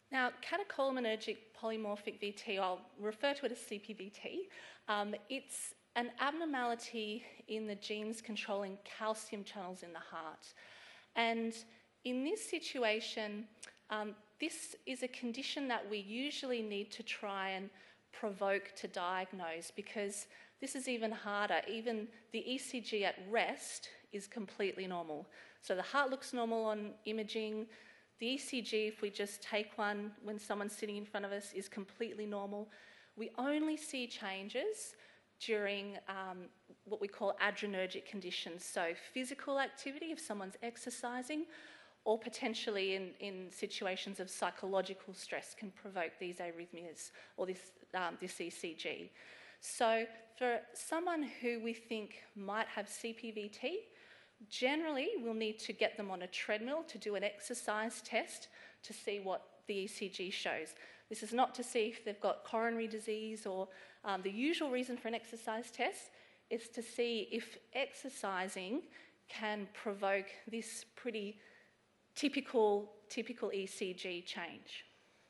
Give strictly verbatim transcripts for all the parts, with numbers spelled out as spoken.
Now, catecholaminergic polymorphic V T, I'll refer to it as C P V T. Um, it's an abnormality in the genes controlling calcium channels in the heart. And in this situation, um, this is a condition that we usually need to try and provoke to diagnose, because this is even harder. Even the E C G at rest is completely normal. So the heart looks normal on imaging. The E C G, if we just take one when someone's sitting in front of us, is completely normal. We only see changes during um, what we call adrenergic conditions, so physical activity if someone's exercising, or potentially in, in situations of psychological stress can provoke these arrhythmias or this, um, this E C G. So for someone who we think might have C P V T, generally we'll need to get them on a treadmill to do an exercise test to see what the E C G shows. This is not to see if they've got coronary disease, or um, the usual reason for an exercise test is to see if exercising can provoke this pretty typical, typical E C G change.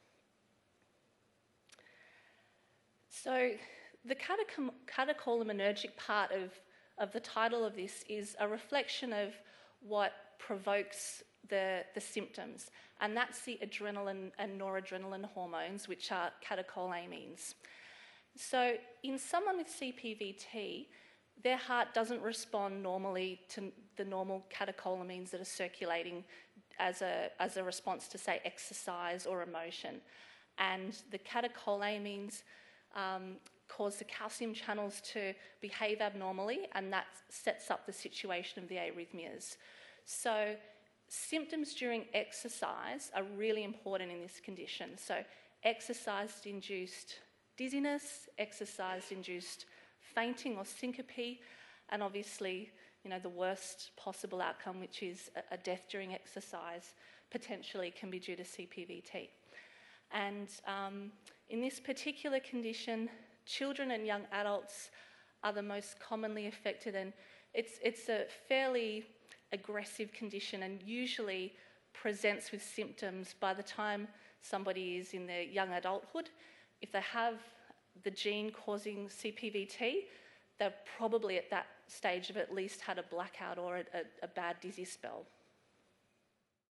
So the catechol- catecholaminergic part of, of the title of this is a reflection of what provokes the, the symptoms, and that's the adrenaline and noradrenaline hormones, which are catecholamines. So in someone with C P V T, their heart doesn't respond normally to the normal catecholamines that are circulating as a, as a response to, say, exercise or emotion. And the catecholamines um, cause the calcium channels to behave abnormally, and that sets up the situation of the arrhythmias. So symptoms during exercise are really important in this condition. So exercise-induced dizziness, exercise-induced fainting or syncope, and obviously, you know, the worst possible outcome, which is a death during exercise, potentially can be due to C P V T. And um, in this particular condition, children and young adults are the most commonly affected, and it's, it's a fairly aggressive condition and usually presents with symptoms by the time somebody is in their young adulthood. If they have the gene causing C P V T, they've probably at that stage have at least had a blackout or a, a, a bad dizzy spell.